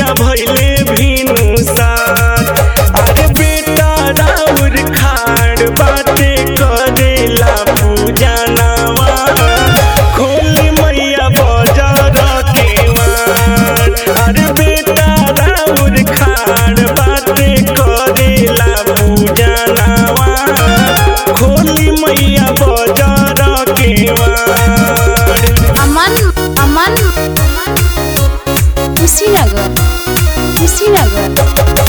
मैया भैले भिनुसार। अरे बेटा राउर खाड़ बाटे करेला पूजा नावा, खोली मैया बाजार के वार। अरे बेटा राउर खाड़ बाटे करेला पूजा नावा, खोली मैया बाजार के वार। अमन अमन कुशीनगर कुशीनगर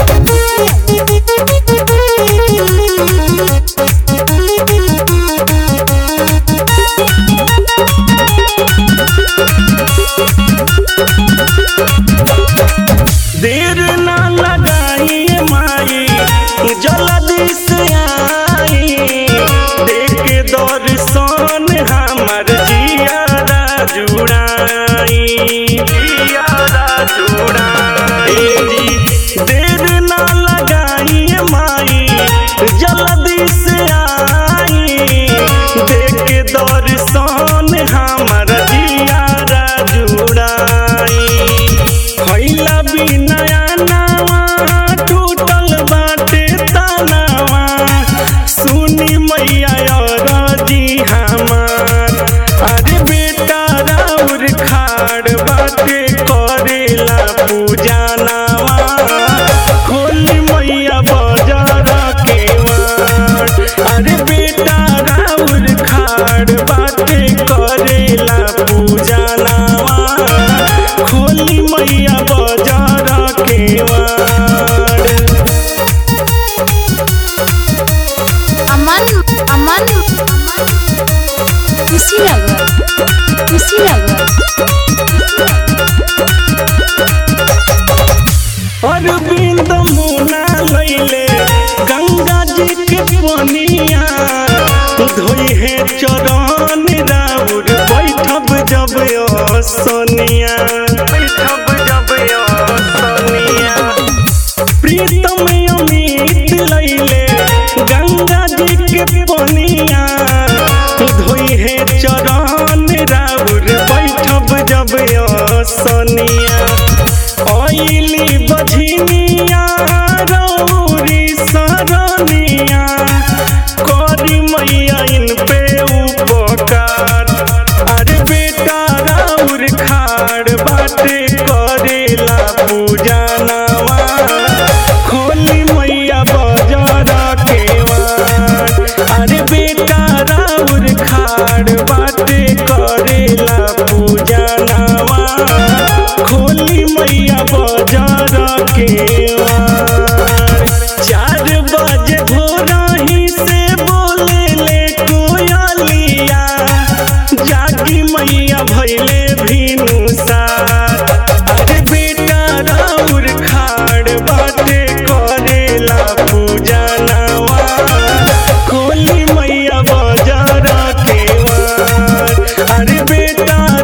देर ना लगाइए माई जल्दी से आई, देख दर्शन हमर जियारा जुड़ाई, जियारा जुड़ाई। देर ना लगाइए माई जल्दी से आई, देख दर्शन हमर जियारा जुड़ाई। भैला बिनया नावा टूटल बाटे तनावा, सुनी मैया राजी हमार। अरे बेटा राउर खाड़ बाटे करेला पूजा नावा, खोली मैया बाजार के वार। अरे बेटा राउर खाड़ बाटे करेला पूजा नावा, खोली मैया बाजार के वार। अमन अमन कुशीनगर कुशीनगर अरविंद मुना लैले गंगा जी के पनिया, धोई है चरण राउर बैठब जब सोनिया, बैठब जब सोनिया। प्रीतम अमित लैले गंगा जी के पनिया, धोई है चरण राउर बैठब जब सोनिया। आइली बझनिया रौरी सरनिया, करी मैया इन पे उपकार। अरे बेटा राउर खाड़ बाटे करेला पूजा नावा, खोली मैया बाजार के वार। अरे बेटा राउर खाड़ बाटे करेला पूजा नावा, खोली मैया बाजार के वार। 4 बजे भोरही से बोले ले कोयलिया, जागी मैया भैले भिनुसार। अरे बेटा राउर खाड़ बाटे करेला पूजा नावा, खोली मैया बाजार के वार। अरे बेटा